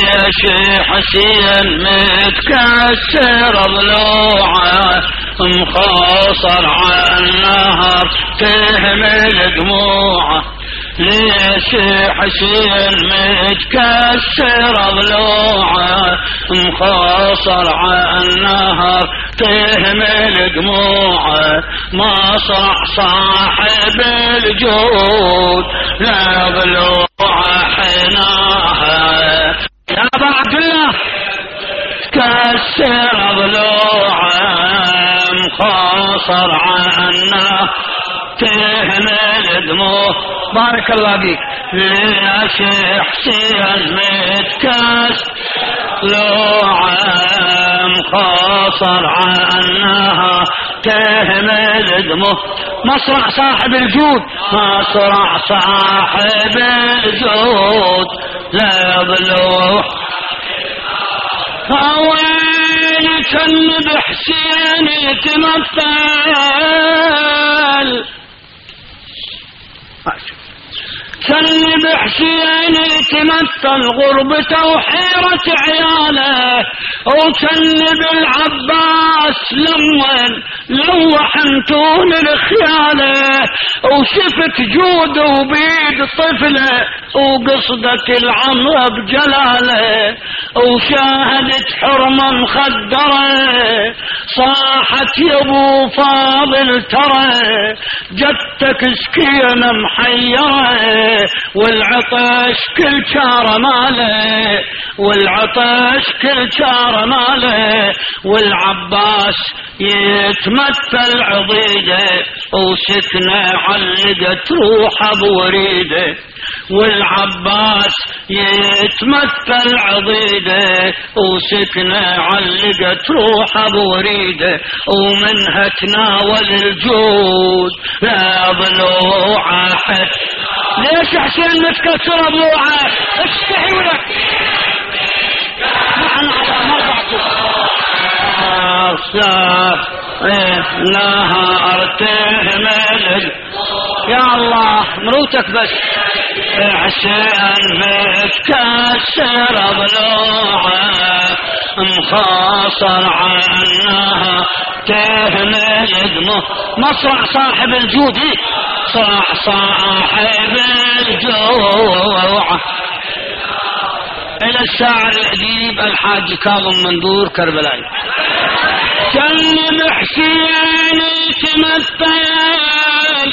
ليش حسين متكسر ضلوعه مخاصر على النهر تهمل دموعه ليش حسين متكسر ضلوعه مخاصر على النهر تهمل دموعه مصرع صاحب الجود لا ضلوعه حناها يا ابا عبد الله كسر ضلوعه مخاصر عنه تهمل دموع بارك الله بيك ليش حسين متكسر ضلوعه مخاصر عنها تهمل دموع مصرع صاحب الجود مصرع صاحب الجود لا ضلوع وين كان بحسين يتمثل كان بحسين يتمثل غربته وحيرة عياله وكان بالعباس لمن لوح انتون الخياله وشفت جوده وبيد طفله وقصدك العمر بجلاله وشاهدت حرمة مخدرة صاحت يا ابو فاضل ترى جدتك سكينة محيرة والعطش كل شارة ماله والعطش كل شارة ماله والعباس يتمثل عضيده وسكنه علقت روحه بوريده والعباس يتمثل عضيده وسكنه علقت روحه بوريده ومنها تناول الجود لا ضلوعه ليش حسين متكسر ضلوعه استحي ولك نهار تهمل يا الله مروتك بس حسين متكسر ضلوعه مخاصر عنها تهمل دموع مصرع صاحب الجود صرع صاحب الجوع الى الشاعر الاديب الحاج كاظم مندور كربلائي كان بحسين يتمثل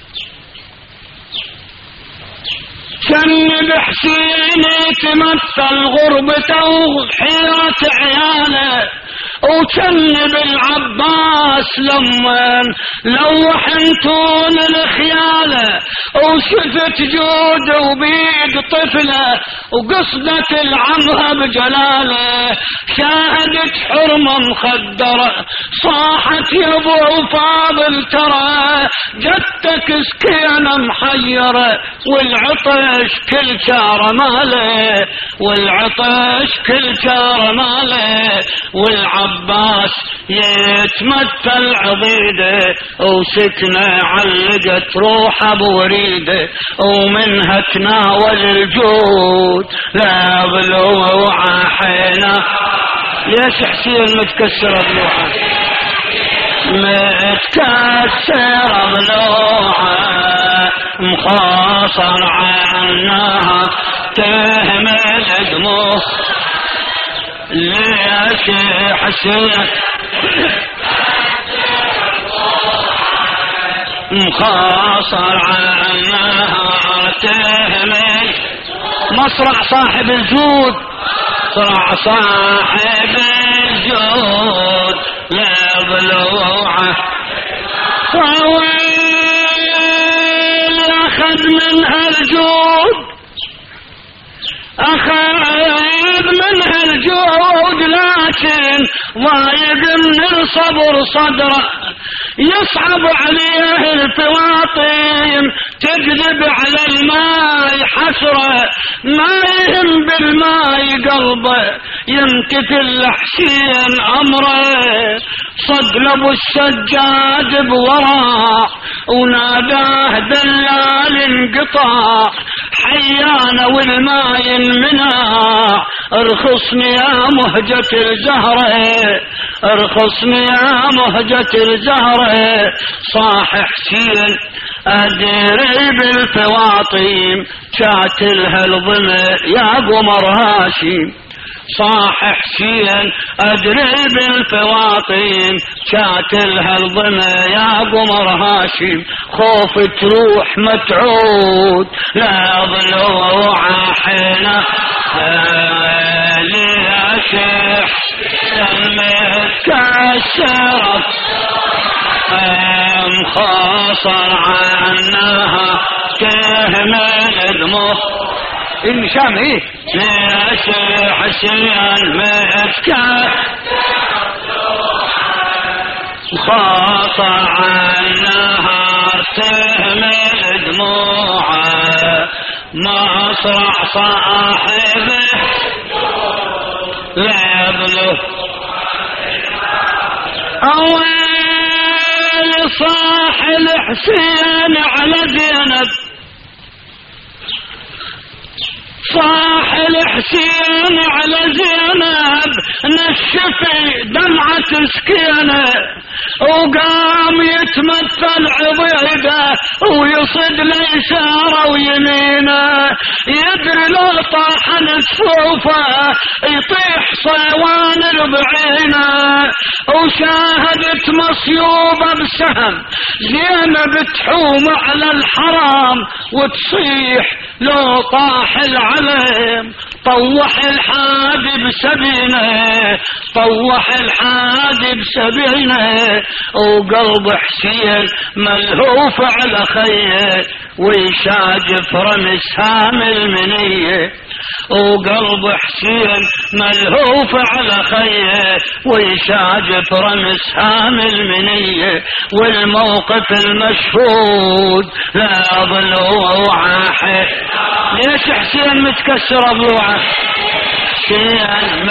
كان بحسين يتمثل غربته وحيرة عياله وكان بالعباس لمن لوح انتون الخياله وشفت جوده وبيد طفله وقصدك العمها بجلاله شاهدت حرمة مخدرة صاحت يا ابو فاضل ترى جدتك سكينة محيرة والعطش كل شارة ماله والعطش كل شارة ماله والعباس يتمثل عضيده وسكنه علقت روحه بوريده ومنها تناول الجود لا ضلوعه حينا ليش حسين متكسر ضلوعه متكسر ضلوعه مخاصر عنها تهمل دموع ليش حسين مخاصر عنها تهمل مصرع صاحب الجود صرع صاحب الجود لا ضلوعه وويل اخذ منها الجود اخذ منها الجود لكن ضايق من الصبر صدره يصعب عليه الفواطين تكذب على الماء حسرة ما يهم بالماء قلبه يمتثل حسين أمره صدلب السجاد بوراه وناداه دلال انقطاع حيانا والماء المناع ارخصني يا مهجة الزهرة ارخصني يا مهجة الزهرة صاح حسين أدري بالفواطيم شاتلها الظما يا قمر هاشم صاح حسين أدري بالفواطيم شاتلها الظما يا قمر هاشم خوف تروح متعود لا ضلوع حنا ليشح متكسرت مخاصر عنها تهمل دموع المشام ايه ليش حسين متكسر مخاصر عنها تهمل دموعه مصرع صاحبه لا يبلغ أول صاح الحسين على زينب صاح الحسين على زينب نشفي دمعة سكينة وقام يتمثل عضيده ويصد ليساره ويمينه يدري لو طاح نسفوفه يطيح صيوان بعينه وشاهدت مصيوبة بسهم زينب تحوم على الحرام وتصيح لو طاح العلم طوح الحادي بسبينه طوح الحادي بسبينه وقلب حسين ملهوف على خيه ويشاجف رمي سهام المنيه وقلب حسين ملهوف على خيه ويشاجف رمي سهام المنيه والموقف المشهود لا ضلوعه ليش حسين متكسر ضلوعه حسين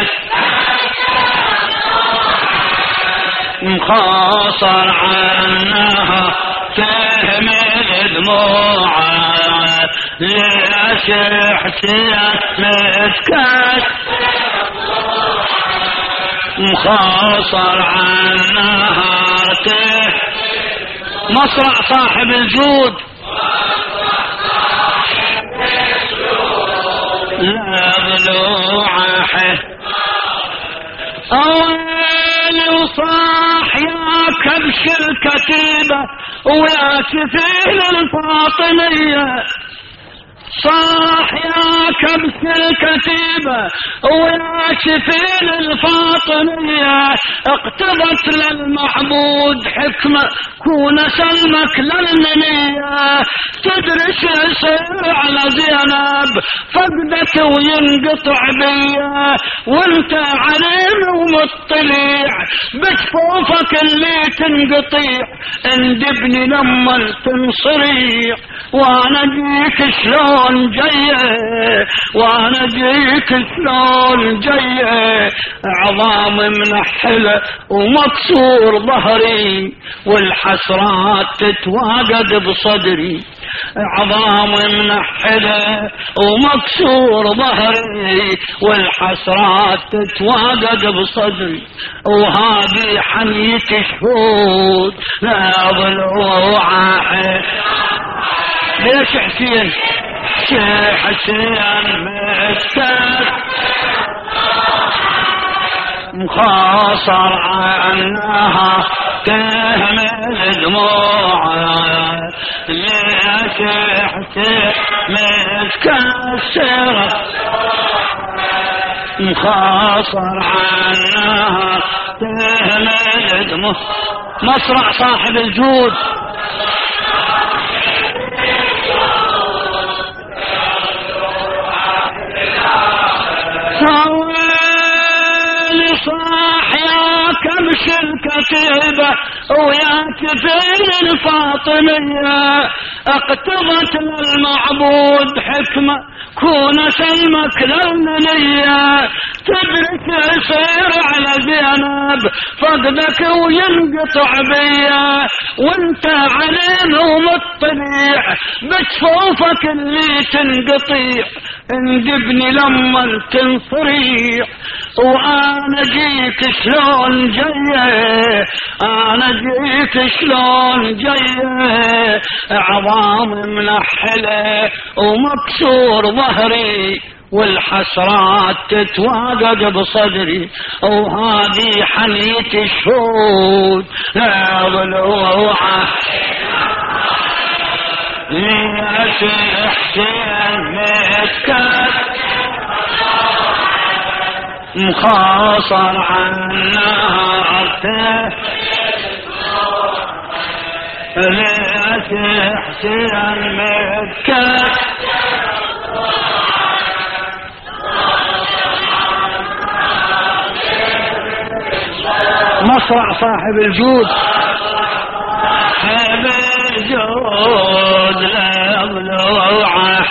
مخاصر عنها تهمل دموعه ليش حسين متكسر مخاصر عنها مصرع صاحب الجود لا ضلوعه أول وصاح يا كبش الكتيبة ويا سفيل الفاطمية صاح يا كبش الكتيبة ويا سفيل الفاطمية اقتضت للمعبود حكمة كون سلمك للمنية تدرس يصير على زينب فقدت وينقطع بيا وانت عليم ومطلع بجفوفك اللي تنقطيع اندبني لما تنصريع وانا جيك شلون جايه وانا جيك شلون جايه عظام منحله ومكسور ظهري والحسرات تتواجد بصدري عظام منحله ومكسور ظهري والحسرات تتواجد بصدري وهذه حمية شهود لا ضلوعه ليش حسين حسين متكسر مخاصر عنها تهمل دموعه ليش حسين متكسر مخاصر عنها تهمل دموعه مصرع صاحب الجود صاح يا كبش الكتيبة ويا سفيل الفاطمية اقتضت للمعبود حكمة كون سلمك للمنية تدرك يصير على زينب فقدك وينقطع بيا وانت علينا ومطلع بجفوفك اللي تنقطيع اندبني لما تنصريح وانا جيت شلون جايه، انا جيت شلون جايه، عظام منحله ومكسور ظهري والحسرات تتواجد بصدري، وهذه حنية الشهود لا ضلوعه ليش حسين متكت مخاصر عنا عرته، ليش حسين متكت مصرع صاحب الجود، صاحب الجود لا ضلوعه،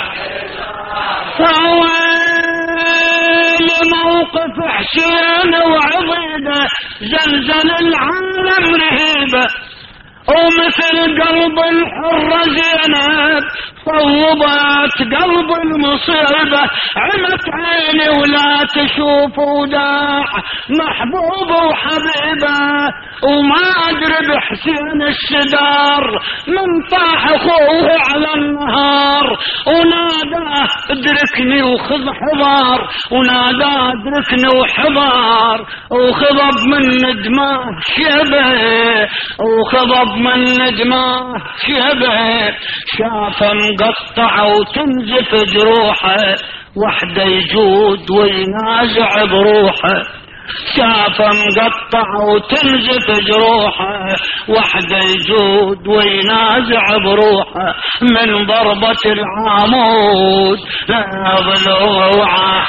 فويل موقف حسين وعضيده زلزل العالم رهيبه، ومثل قلب الحرة زينب صوبت قلب المصيبة، عمت عيني ولا تشوف وداع محبوب وحبيبه، وما أدري بحسين الشدار من طاح أخوه على النهار، وناداه ادركني وخذ حضار، وناداه ادركني وحضار، وخضب من ندمه شبه، وخضب من ندمه شبه، شافه مقطع وتنزف جروحه، وحده يجود وينازع بروحه، شافه مقطع وتنزف جروحه، وحده يجود وينازع بروحه، من ضربة العمود لا ضلوعه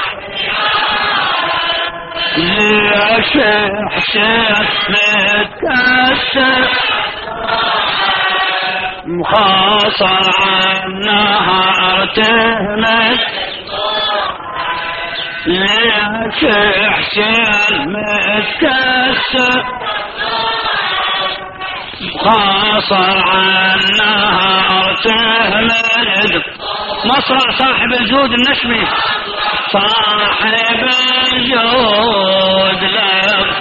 ليش حسين متكسر مخاصر عنها ارتهمت، ليش حسين متكسر مخاصر عنها ارتهمت، مصرع صاحب الجود النشمي، صاحب الجود لب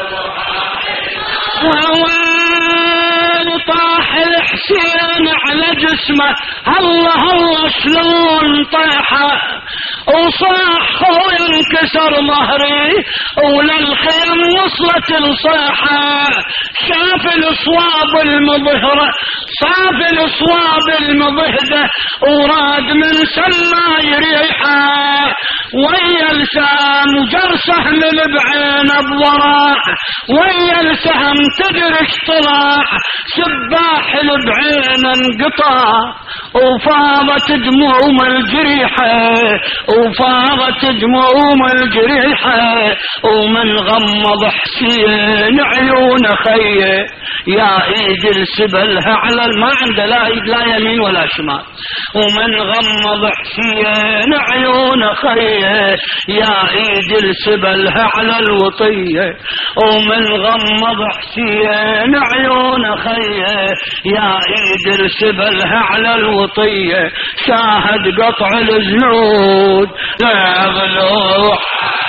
وويل طاح الحسين على جسمه، الله الله شلون طاحه، وصاح خويا انكسر ظهري وللخيم وصلت الصيحة، شاف الصواب المظهرة صاف الصواب المظهده، وراد من سما يريحه، ويا السهم جرسه من بعين بضراع، ويا السهم تدرش طلع، سباح البعين انقطع، وفاضت دموم الجريحة، وفاضت دموم الجريحة، ومن غمض حسين عيون خيه، يا ايد السبلها على ما عنده لا ايد لا يمين ولا شمال، ومن غمض حسين عيون خيه، يا ايد السبلها على الوطية، ومن غمض حسين عيون خيه، يا ايد السبلها على الوطية، شاهد قطع الجنود لا ضلوع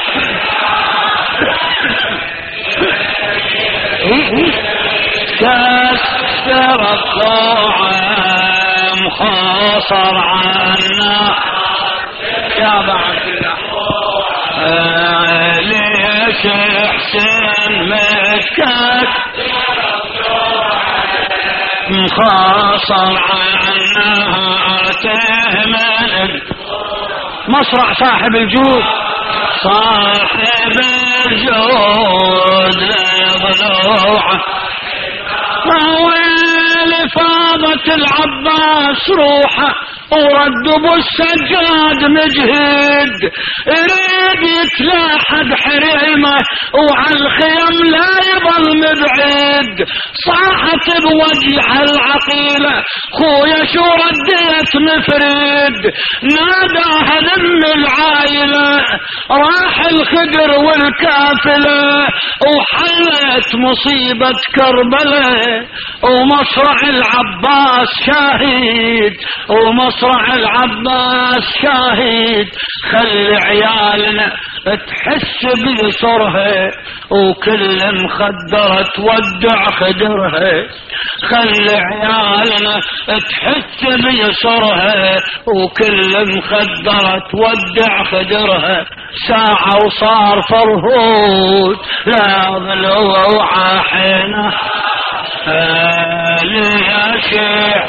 كسر الضوع مخاصر عنا يا بعد الله، ليش حسين متكسر مخاصر عنها تهمل، مصرع صاحب الجود صاحب الجود لا ضلوع، ويل فاضت العباس روحه، ورد ابو السجاد مجهد، يريد يتلاحق حريمه، وعلى الخيم لا يظل مبعد، صاحت بوجه العقيله، خويا شو رديت مفرد، ناداها لم العايله، راح الخدر والكافله، وحلت مصيبه كربلاء، ومصرع العباس شاهد، ومصرع مصرع العباس شاهد، خلي عيالنا تحس بيسرها وكل مخدرة تودع خدرها، خلي عيالنا تحس بيسرها وكل مخدرة تودع خدرها. ساعة وصار فرهود لا ضلوع حينه ليشع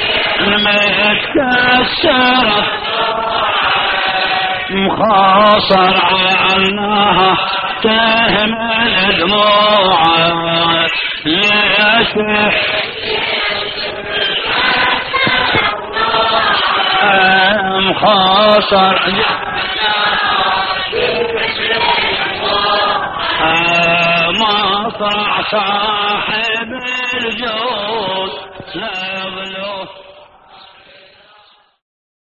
متكسرة مخاصر عنها تهمل دموعه ليشع مخاصر مصرع صاحب الجود لا يبلغ